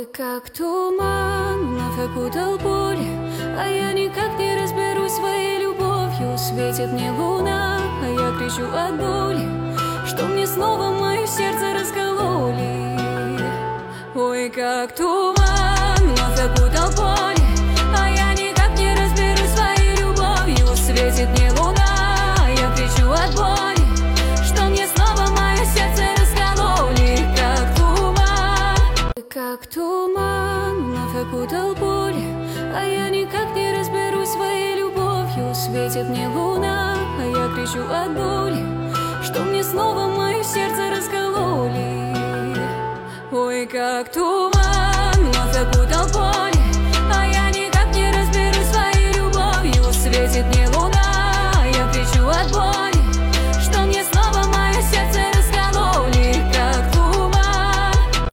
Как туман вновь окутал поле, а я никак не разберусь своей любовью. Светит мне луна, а я кричу от боли, что мне снова мое сердце раскололи. Ой, как туман вновь окутал поле, а я никак не разберусь своей любовью. Светит мне луна, а я кричу от боли, что мне снова мое сердце раскололи. Как туман вновь окутал поле, а я никак не разберусь своей любовью. Светит мне луна, а я кричу от боли, что мне снова мое сердце раскололи. Ой, как туман вновь окутал поле.